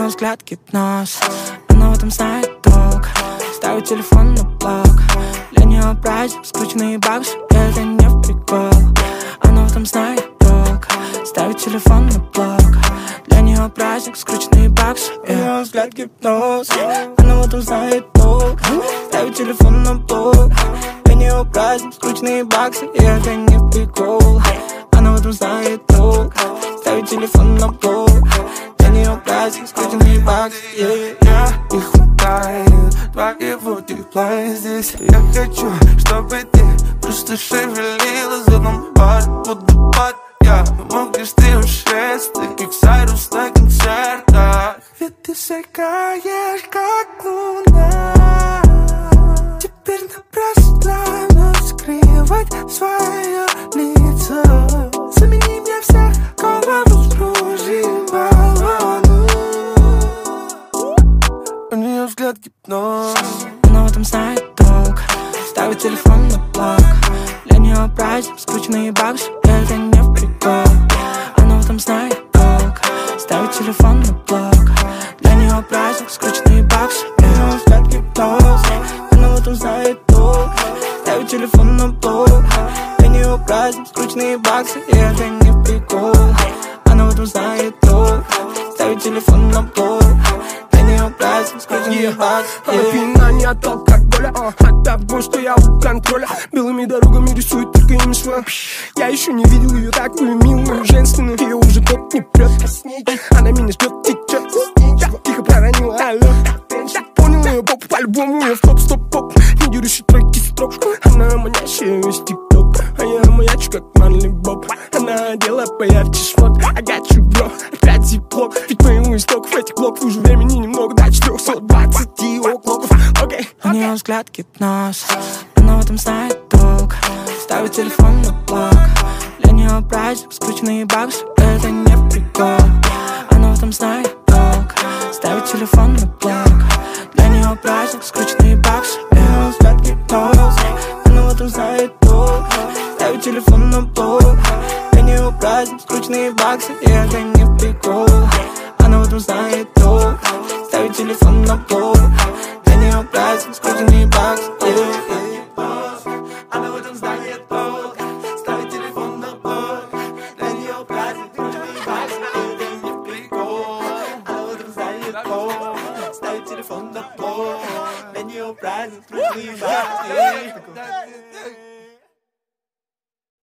нее взгляд гипноз. Она в этом знает толк. Ставит телефон на блок. Для нее праздник, скрученные баксы. Это не в прикол. Она в этом знает толк. Ставит телефон на блок. Для нее праздник, скрученные баксы. У нее взгляд гипноз. Она в этом знает толк. Ставит телефон на блок. Для нее праздник, скрученные баксы. И это не в прикол. Она в этом знает толк. Ставит телефон на блок. Для нее праздник, скрученные баксы. Не хватает твоего тепла здесь. Я хочу, чтобы ты просто шевелилась в одном паре. Буду под я, мог лишь ты ушесть. Ты как Сайрус на концертах. Ведь ты сверкаешь, как луна. Теперь напрасно скрывать свое лицо. Замени мне всех голову с ружьем баллону. У нее взгляд гипноз. Она в этом знает толк. Ставит телефон на блок. Для нее праздник, скрученные баксы. Это не в прикол. Она в этом знает толк. Ставит телефон на блок. Для нее праздник, скрученные баксы. У нее взгляд гипноз. Она в этом знает толк. Ставит телефон на блок. Для нее праздник, скрученные баксы. И это не в прикол. Она в этом знает толк. Ставит телефон на блок. Напинание от алкоголя, от того, что я у контроля. Белыми дорогами рисует только имя свое. Я еще не видел ее такую милую, женственную. Ее уже тот не прет, она меня ждет, течет. Я тихо проронила алло. Понял ее попу по-любому, я в топ-стоп-поп. Не дерущий треки строк. Она манящая из тик-ток, а я маячу как Марли Боб. Она одела поярче шмот, I got you, bro. Опять зиплок, ведь моему истоков этих блоков уже времени немного до 420 оклоков. Окей. У нее взгляд гипноз. Она в этом знает толк. Ставит телефон на блок. Для нее праздник, скрученные баксы. Это не в прикол. Она в этом знает толк. Ставит телефон на блок. Для нее праздник, скрученные баксы. У нее взгляд гипноз. Она в этом знает толк. Ставит телефон на блок. Для нее праздник, скрученные баксы. И это не в прикол. Она в этом знает толк. Ставит телефон на блок. Для нее праздник, скрученные баксы. Она в этом знает толк. Ставит телефон на блок. Для нее праздник, скрученные баксы. Это не прикол. Она в этом знает толк. Ставит телефон на блок. Для нее праздник, скрученные баксы.